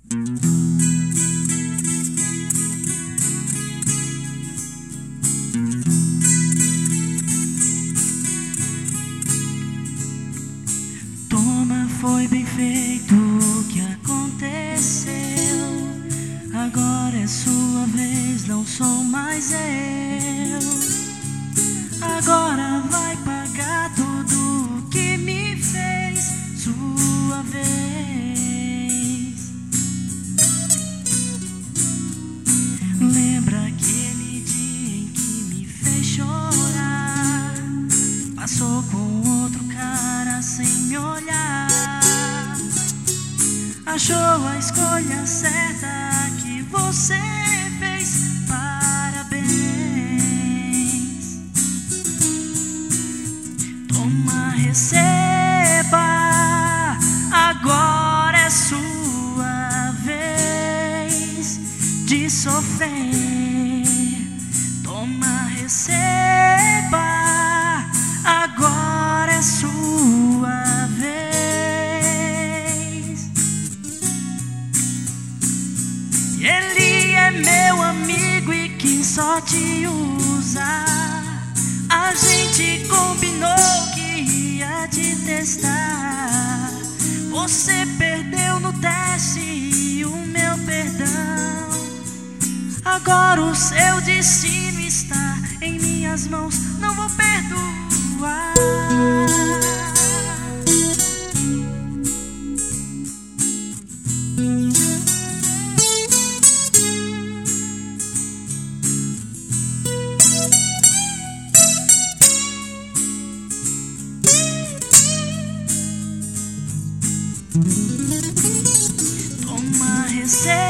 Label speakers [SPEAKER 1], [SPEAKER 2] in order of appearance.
[SPEAKER 1] Foi bem feito o que aconteceu. Agora é sua vez, não sou mais eu. Agora vai pagar tudo o que me fez. Sua vez. Lembra aquele dia em que me fez chorar? Passou com outro cara sem me olhar. Achou a escolha certa que você fez. Parabéns. Toma, receba. Agora é sua vez de sofrer. Toma, receba. Agora é sua vez. Ele é meu amigo e quis só te usar. A gente combinou que ia te testar. Você perdeu no teste e o meu perdão. Agora o seu destino está em minhas mãos. Não vou perdoar. Toma, receba.